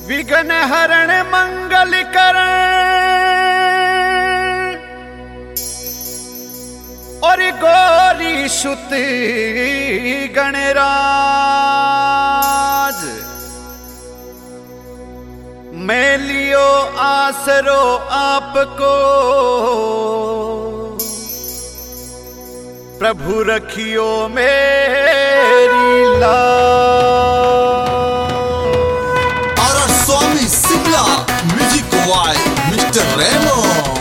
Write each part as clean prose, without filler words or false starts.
विघ्न हरण मंगल करण और गौरी सुत गणराज मैं लियो आसरो आपको प्रभु रखियो मेरी लाज। और Swami Sibla music Y mister Remo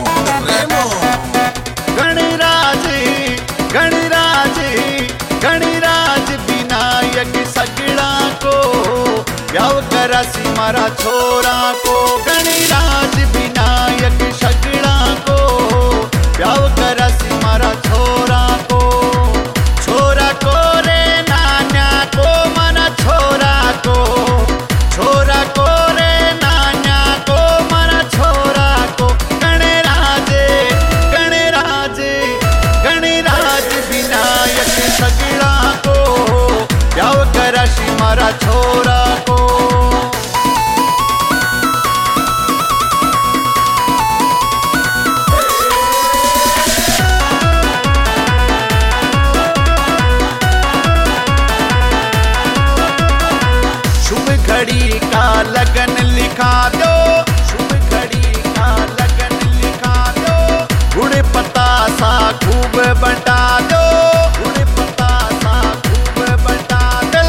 Ganraj Ganraj Ganraj Vinayak सगड़ा को ब्याव करासी मारा छोरा को गणराज विनायक सगड़ा को ब्याव करासी मारा छोरा को रे नान्या को मना छोरा को रे नान्या को मना छोरा को गणराज विनायक सगड़ा को ब्याव करासी मारा छोरा को। घड़ी का लगन लिखा दो, शुभ घड़ी का लगन लिखा दो, गुड़ पतासा खूब बटा दो, गुड़ पतासा खूब बटा दो।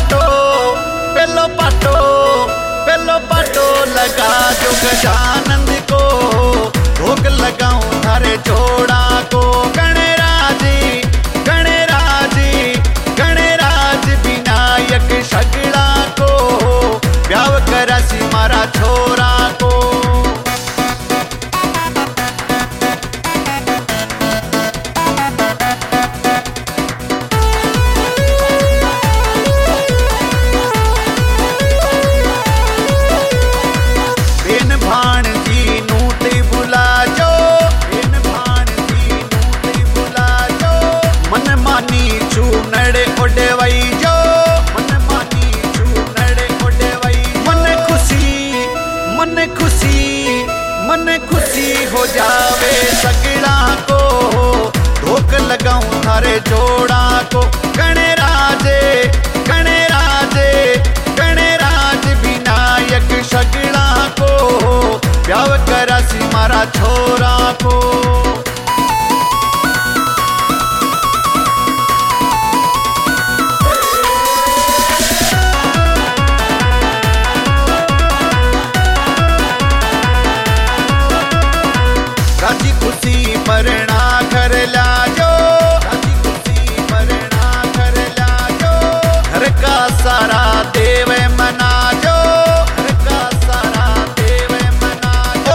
पेलो पाटो लगा जो गजानंद को भोग लगाऊं थारे जोड़ा को गणराज विनायक सगड़ा को ब्याव करासी मारा छोरा को। बेन भाण जी नूते बुला जो, बेन भाण जी नूते बुला जो, मन मानी छू नड़े ओडे वई जो, मन मानी छू नड़े ओडे वई। मन खुशी हो जावे सगड़ा को धोख लगाऊं थारे जोड़ा को गणराज विनायक सगड़ा को ब्याव करासी मारा छोरा को। राजी खुशी मरना घर लाजो, राजी खुशी मरना घर लाजो, घर का सारा देव मना जो, घर का सारा देव मना जो।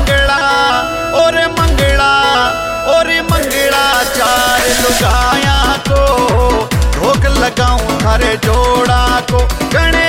और मंगला चार लुगाया को धोख लगाऊं थारे जोड़ा को